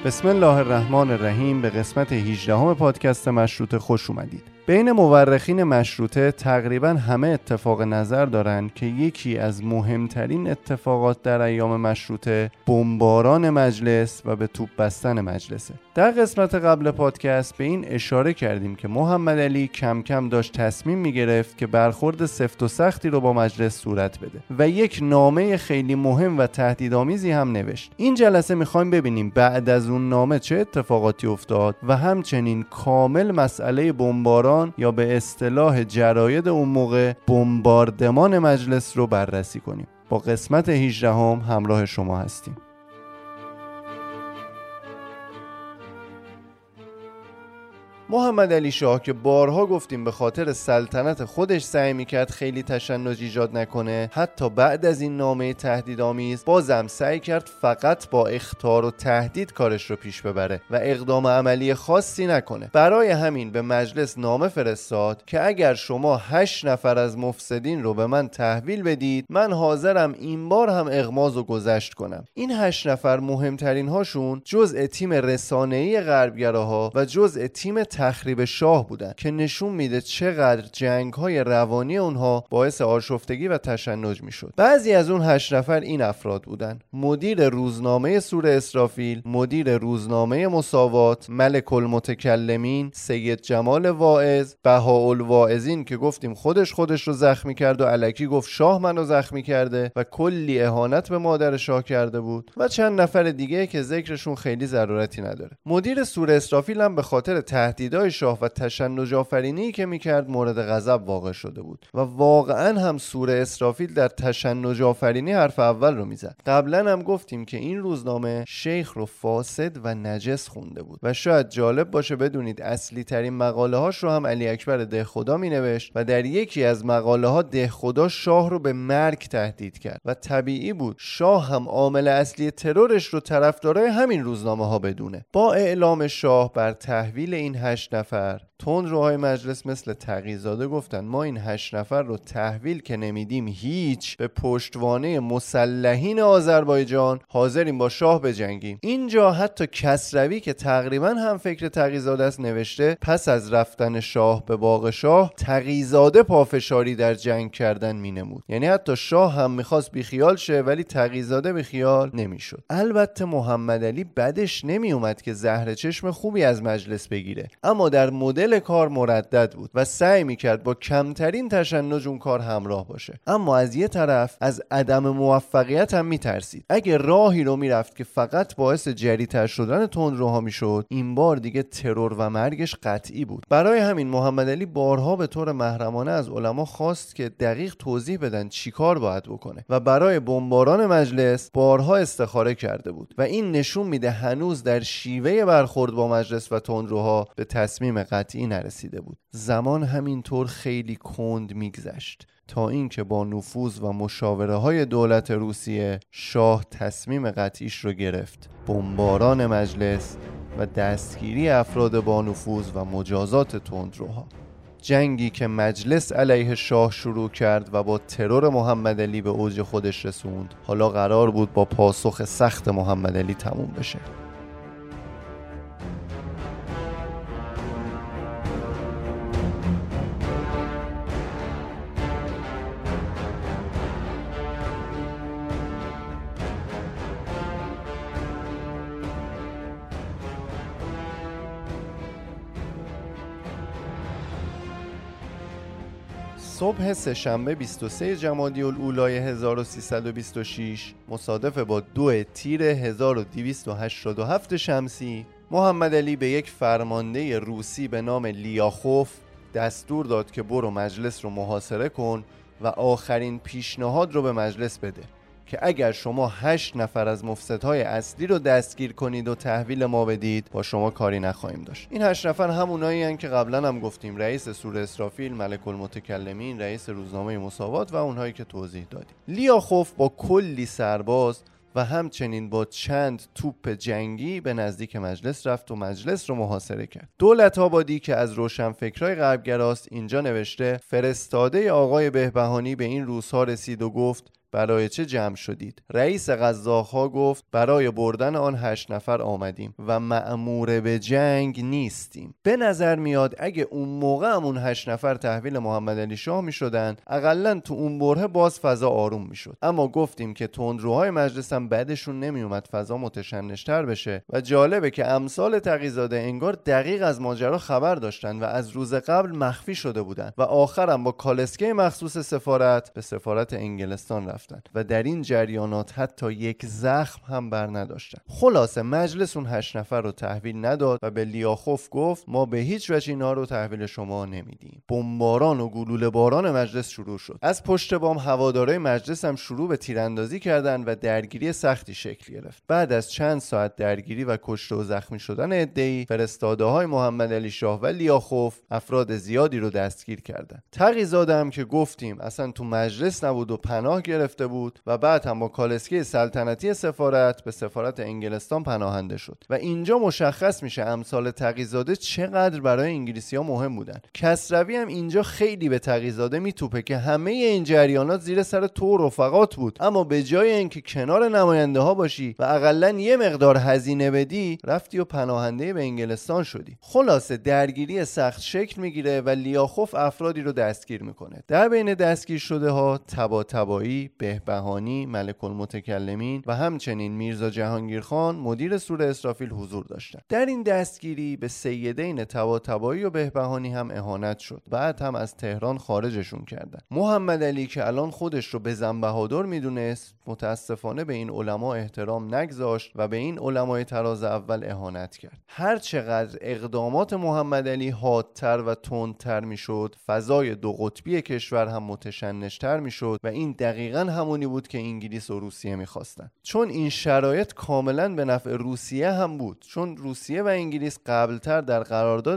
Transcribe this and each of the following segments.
بسم الله الرحمن الرحیم. به قسمت 18 پادکست مشروطه خوش اومدید. بین مورخین مشروطه تقریبا همه اتفاق نظر دارند که یکی از مهمترین اتفاقات در ایام مشروطه بمباران مجلس و به توپ بستن مجلسه. در قسمت قبل پادکست به این اشاره کردیم که محمد علی کم کم داشت تصمیم میگرفت که برخورد سفت و سختی رو با مجلس صورت بده و یک نامه خیلی مهم و تهدیدآمیزی هم نوشت. این جلسه میخوایم ببینیم بعد از اون نامه چه اتفاقاتی افتاد و همچنین کامل مسئله بمباران یا به اصطلاح جراید اون موقع بمباردمان مجلس رو بررسی کنیم. با قسمت 18 همراه شما هستیم. محمد علی شاه که بارها گفتیم به خاطر سلطنت خودش سعی میکرد خیلی تشنج ایجاد نکنه، حتی بعد از این نامه تهدیدآمیز بازم سعی کرد فقط با اخطار و تهدید کارش رو پیش ببره و اقدام عملی خاصی نکنه. برای همین به مجلس نامه فرستاد که اگر شما 8 نفر از مفسدین رو به من تحویل بدید، من حاضرم این بار هم اغماض و گذشت کنم. این 8 نفر مهمترین هاشون جزء تیم رسانه‌ای غربگراها و جزء تیم تخریب شاه بودن که نشون میده چقدر جنگ‌های روانی اونها باعث آشفتگی و تشنج میشد. بعضی از اون 8 نفر این افراد بودن: مدیر روزنامه سور اسرافیل، مدیر روزنامه مساوات، ملک المتکلمین، سید جمال واعظ، بهاءالواعظین که گفتیم خودش رو زخمی کرد و الکی گفت شاه منو زخمی کرده و کلی اهانت به مادر شاه کرده بود، و چند نفر دیگه که ذکرشون خیلی ضرورتی نداره. مدیر سور اسرافیل هم به خاطر تهدیدهای شاه و تشنج آفرینی که میکرد مورد غضب واقع شده بود و واقعا هم سور اسرافیل در تشنج آفرینی حرف اول رو میزد. قبلا هم گفتیم که این روزنامه شیخ رو فاسد و نجس خونده بود و شاید جالب باشه بدونید اصلی ترین مقاله هاش رو هم علی اکبر دهخدا مینوشت و در یکی از مقاله ها دهخدا شاه رو به مرگ تهدید کرد و طبیعی بود شاه هم عامل اصلی ترورش رو طرفدارای همین روزنامه ها بدونه. با اعلام شاه بر تحویل این 8 نفر، تندروهای مجلس مثل تقی‌زاده گفتن ما این 8 نفر رو تحویل که نمیدیم هیچ، به پشتوانه مسلحین آذربایجان حاضریم با شاه بجنگیم. اینجا حتی کسروی که تقریبا هم فکر تقی‌زاده است نوشته پس از رفتن شاه به باغ شاه تقی‌زاده پافشاری در جنگ کردن مینمود. یعنی حتی شاه هم میخواست بیخیال شه ولی تقی‌زاده بیخیال نمیشد. البته محمد علی بدش نمیومد که زهر چشم خوبی از مجلس بگیره، اما در مدل کار مردد بود و سعی میکرد با کمترین تشنج اون کار همراه باشه. اما از یه طرف از عدم موفقیت هم میترسید. اگه راهی رو میرفت که فقط باعث جری‌تر شدن تندروها میشد، این بار دیگه ترور و مرگش قطعی بود. برای همین محمد علی بارها به طور محرمانه از علما خواست که دقیق توضیح بدن چی کار باید بکنه و برای بمباران مجلس بارها استخاره کرده بود و این نشون میده هنوز در شیوه برخورد با مجلس و تندروها به تصمیم قطعی نرسیده بود. زمان همینطور خیلی کند میگذشت تا اینکه با نفوذ و مشاوره های دولت روسیه شاه تصمیم قطعیش رو گرفت: بمباران مجلس و دستگیری افراد با نفوذ و مجازات تندروها. جنگی که مجلس علیه شاه شروع کرد و با ترور محمد علی به اوج خودش رسوند، حالا قرار بود با پاسخ سخت محمد علی تموم بشه. صبح سه‌شنبه 23 جمادی الاولی 1326 مصادف با 2 تیر 1287 شمسی، محمد علی به یک فرمانده روسی به نام لیاخوف دستور داد که برو مجلس رو محاصره کن و آخرین پیشنهاد رو به مجلس بده که اگر شما 8 نفر از مفسدهای اصلی رو دستگیر کنید و تحویل ما بدید با شما کاری نخواهیم داشت. این 8 نفر همونایی هستند که قبلا هم گفتیم: رئیس سور اسرافیل، ملک المتکلمین، رئیس روزنامه مساوات و اونهایی که توضیح دادیم. لیاخوف با کلی سرباز و همچنین با چند توپ جنگی به نزدیک مجلس رفت و مجلس رو محاصره کرد. دولت‌آبادی که از روشنفکرای غربگراست اینجا نوشته: فرستاده آقای بهبهانی به این روزها رسید و گفت برای چه جمع شدید؟ رئیس قزاق‌ها گفت برای بردن آن 8 نفر آمدیم و مأمور به جنگ نیستیم. به نظر میاد اگه اون موقع همون 8 نفر تحویل محمد علی شاه میشدن، حداقل تو اون برهه باز فضا آروم میشد. اما گفتیم که تندروهای مجلس هم بعدشون نمیومد فضا متشنج‌تر بشه و جالبه که امثال تقی‌زاده انگار دقیق از ماجرا خبر داشتن و از روز قبل مخفی شده بودن و آخرم با کالسکه مخصوص سفارت به سفارت انگلستان رفتن و در این جریانات حتی یک زخم هم بر نداشتن. خلاصه مجلس اون 8 نفر رو تحویل نداد و به لیاخوف گفت ما به هیچ وجه اینا رو تحویل شما نمیدیم. بمباران و گلوله باران مجلس شروع شد. از پشت بام هوادارهای مجلس هم شروع به تیراندازی کردن و درگیری سختی شکل گرفت. بعد از چند ساعت درگیری و کشته و زخمی شدن عده‌ای، فرستاده‌های محمد علی شاه و لیاخوف افراد زیادی رو دستگیر کردند. تقی‌زاده هم که گفتیم اصلا تو مجلس نبود و پناه گرفته بود و بعد هم با کالسکه سلطنتی سفارت به سفارت انگلستان پناهنده شد و اینجا مشخص میشه امثال تقی‌زاده چقدر برای انگلیسی‌ها مهم بودن. کسروی هم اینجا خیلی به تقی‌زاده میتوپه که همه این جریانات زیر سر تو و رفقات بود، اما به جای اینکه کنار نماینده ها باشی و حداقل یه مقدار هزینه بدی، رفتی و پناهنده به انگلستان شدی. خلاصه درگیری سخت شکل میگیره و لیاخوف افرادی رو دستگیر میکنه. در بین دستگیر شده ها طباطبایی، بهبهانی، ملک المتکلمین و همچنین میرزا جهانگیرخان مدیر سور اسرافیل حضور داشتن. در این دستگیری به سیدین طباطبایی و بهبهانی هم اهانت شد. بعد هم از تهران خارجشون کردن. محمد علی که الان خودش رو بزن بهادر میدونست، متاسفانه به این علما احترام نگذاشت و به این علمای طراز اول اهانت کرد. هر چقدر اقدامات محمد علی حادتر و تندتر میشد، فضای دو قطبی کشور هم متشنج‌تر میشد و این دقیقاً همونی بود که انگلیس و روسیه میخواستن. چون این شرایط کاملاً به نفع روسیه هم بود، چون روسیه و انگلیس قبلتر در قرارداد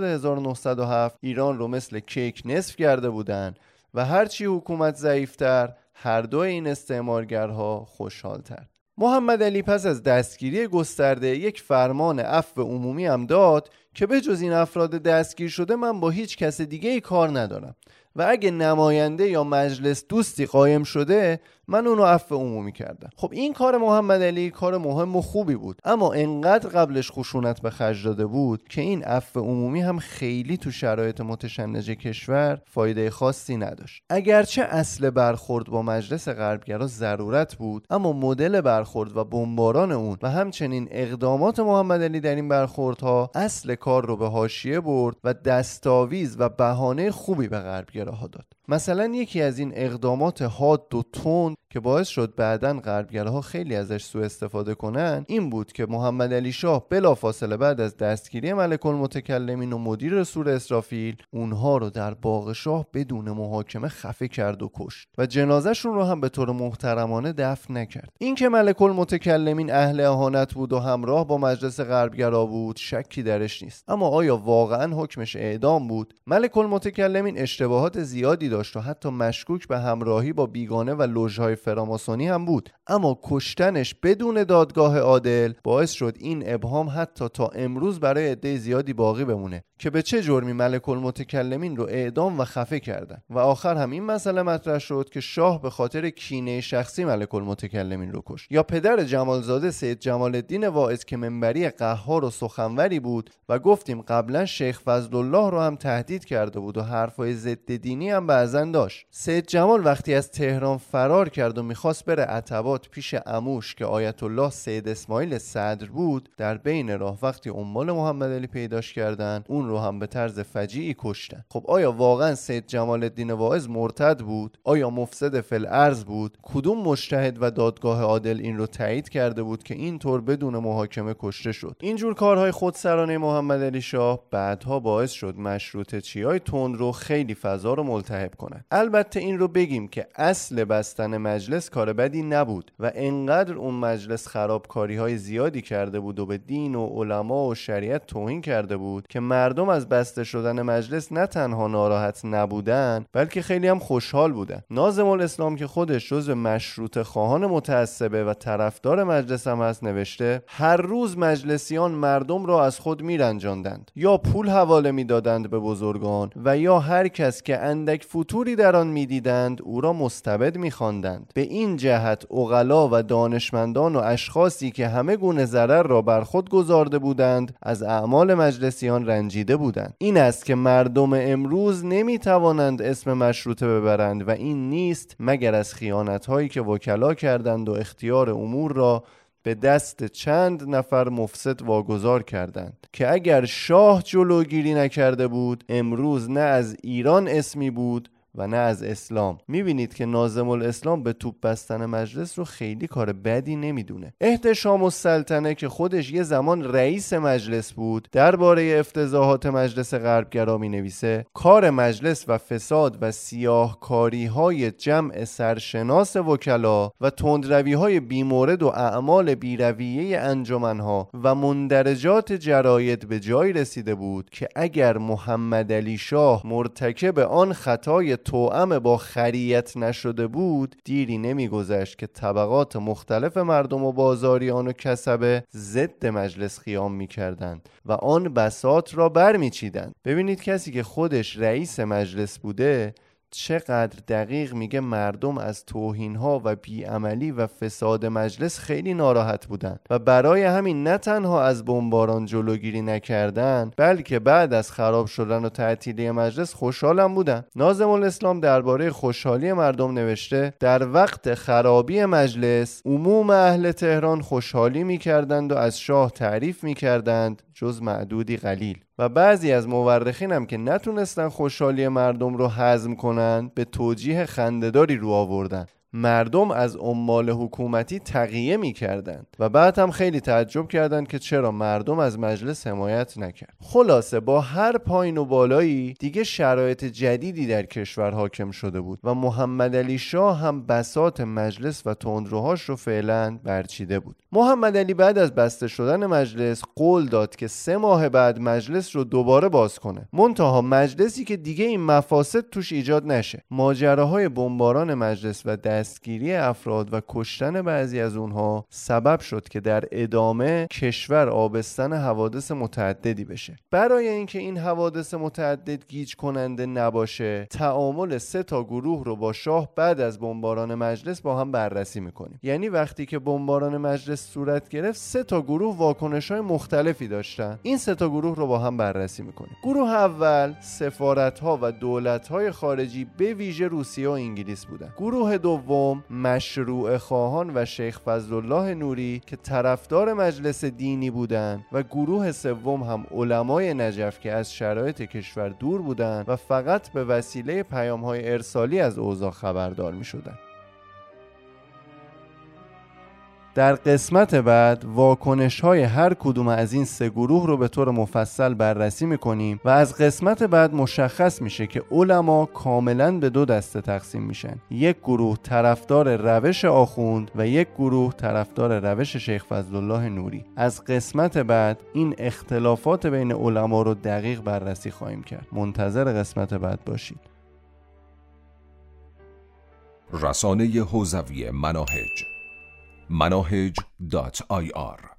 1907 ایران رو مثل کیک نصف کرده بودن و هرچی حکومت ضعیفتر، هر دو این استعمارگرها خوشحالتر. محمد علی پس از دستگیری گسترده یک فرمان عفو عمومی هم داد که به جز این افراد دستگیر شده من با هیچ کس دیگه ای کار ندارم و اگه نماینده یا مجلس دوستی قایم شده من اونو عفو عمومی کردم. خب این کار محمد علی کار مهم و خوبی بود، اما انقدر قبلش خشونت به خرج داده بود که این عفو عمومی هم خیلی تو شرایط متشنج کشور فایده خاصی نداشت. اگرچه اصل برخورد با مجلس غربگرا ضرورت بود، اما مدل برخورد و بمباران اون و همچنین اقدامات محمد علی در این برخوردها اصل کار رو به حاشیه برد و دستاویز و بهانه خوبی به غربگراها داد. مثلا یکی از این اقدامات حاد و تند که باعث شد بعداً غربگراها خیلی ازش سوء استفاده کنن این بود که محمد علی شاه بلافاصله بعد از دستگیری ملک المتکلمین و مدیر سور اسرافیل اونها رو در باغ شاه بدون محاکمه خفه کرد و کشت و جنازهشون رو هم به طور محترمانه دفن نکرد. این که ملک المتکلمین اهل اهانت بود و همراه با مجلس غربگرا بود شکی درش نیست، اما آیا واقعاً حکمش اعدام بود؟ ملک المتکلمین اشتباهات زیادی داشت و حتی مشکوک به همراهی با بیگانه و لوژهای فراماسونی هم بود، اما کشتنش بدون دادگاه عادل باعث شد این ابهام حتی تا امروز برای عده زیادی باقی بمونه که به چه جرمی ملک المتکلمین رو اعدام و خفه کردن و آخر هم این مسئله مطرح شد که شاه به خاطر کینه شخصی ملک المتکلمین رو کشت. یا پدر جمالزاده سید جمال الدین واعظ که منبری قهار و سخنوری بود و گفتیم قبلا شیخ فضلالله رو هم تهدید کرده بود و حرفای ضد دینی هم بعضا داشت. سید جمال وقتی از تهران فرار کرد و میخواست بره عتبات پیش عموش که آیت الله سید اسماعیل صدر بود، در بین راه وقتی عمال محمد علی پیداش کردن اون رو هم به طرز فجیعی کشتن. خب آیا واقعا سید جمال الدین واعظ مرتد بود؟ آیا مفسد فی الارض بود؟ کدوم مجتهد و دادگاه عادل این رو تایید کرده بود که اینطور بدون محاکمه کشته شد؟ اینجور کارهای خودسرانه محمد علی شاه بعدها باعث شد مشروطه چیای تند رو خیلی فضا رو ملتهب کنن. البته این رو بگیم که اصل بستن مجلس کار بدی نبود و انقدر اون مجلس خرابکاری‌های زیادی کرده بود و به دین و علما و شریعت توهین کرده بود که مردم مردم از بسته شدن مجلس نه تنها ناراحت نبودن بلکه خیلی هم خوشحال بودن. ناظم الاسلام که خودش جزو مشروطه خواهان متعصبه و طرفدار مجلس هم هست نوشته هر روز مجلسیان مردم را از خود میرنجاندند، یا پول حواله میدادند به بزرگان و یا هر کس که اندک فتوری در آن میدیدند او را مستبد می‌خواندند. به این جهت عقلا و دانشمندان و اشخاصی که همه گونه ضرر را بر خود گذارده بودند از اعمال مجلسیان رنجیده بودند. این است که مردم امروز نمیتوانند اسم مشروطه ببرند و این نیست مگر از خیانت‌هایی که وکلا کردند و اختیار امور را به دست چند نفر مفسد واگذار کردند که اگر شاه جلوگیری نکرده بود امروز نه از ایران اسمی بود و نه از اسلام. میبینید که ناظم الاسلام به توپ بستن مجلس رو خیلی کار بدی نمیدونه. احتشام السلطنه که خودش یه زمان رئیس مجلس بود درباره افتضاحات مجلس غربگرا مینویسه کار مجلس و فساد و سیاهکاری های جمع سرشناس وکلا و تندروی های بیمورد و اعمال بیرویه انجمنها و مندرجات جراید به جای رسیده بود که اگر محمد علی شاه مرتکب آن خطای توأم با خریت نشده بود دیری نمیگذشت که طبقات مختلف مردم و بازاریان و کسبه ضد مجلس قیام میکردند و آن بساط را برمیچیدند. ببینید کسی که خودش رئیس مجلس بوده چقدر دقیق میگه مردم از توهین‌ها و بیعملی و فساد مجلس خیلی ناراحت بودن و برای همین نه تنها از بمباران جلوگیری نکردن بلکه بعد از خراب شدن و تعطیلی مجلس خوشحالم بودن. ناظم الاسلام درباره خوشحالی مردم نوشته در وقت خرابی مجلس عموم اهل تهران خوشحالی میکردند و از شاه تعریف میکردند جز معدودی قلیل. و بعضی از مورخین هم که نتونستن خوشحالی مردم رو هضم کنن به توجیه خنده‌داری رو آوردن. مردم از عمال حکومتی تقیه می کردند و بعد هم خیلی تعجب کردند که چرا مردم از مجلس حمایت نکرد. خلاصه با هر پایین و بالایی دیگه شرایط جدیدی در کشور حاکم شده بود و محمد علی شاه هم بساط مجلس و تندروهاش رو فعلا برچیده بود. محمد علی بعد از بسته شدن مجلس قول داد که 3 ماه بعد مجلس رو دوباره باز کنه، منتها مجلسی که دیگه این مفاسد توش ایجاد نشه. ماجراهای بمباران مجلس و دستگیری افراد و کشتن بعضی از اونها سبب شد که در ادامه کشور آبستن حوادث متعددی بشه. برای اینکه این حوادث متعدد گیج کننده نباشه تعامل 3 گروه رو با شاه بعد از بمباران مجلس با هم بررسی میکنیم. یعنی وقتی که بمباران مجلس صورت گرفت 3 گروه واکنش‌های مختلفی داشتن. این 3 گروه رو با هم بررسی میکنیم. گروه اول سفارت‌ها و دولت‌های خارجی به ویژه روسیه و انگلیس بودن. گروه دوم مشروع خواهان و شیخ فضلالله نوری که طرفدار مجلس دینی بودند و گروه سوم هم علمای نجف که از شرایط کشور دور بودند و فقط به وسیله پیام‌های ارسالی از اوضاع خبردار می‌شدند. در قسمت بعد واکنش‌های هر کدوم از این 3 گروه رو به طور مفصل بررسی می‌کنیم و از قسمت بعد مشخص میشه که علما کاملاً به 2 دسته تقسیم میشن. یک گروه طرفدار روش آخوند و یک گروه طرفدار روش شیخ فضلالله نوری. از قسمت بعد این اختلافات بین علما رو دقیق بررسی خواهیم کرد. منتظر قسمت بعد باشید. رسانه حوزوی مناهج مناهج.ir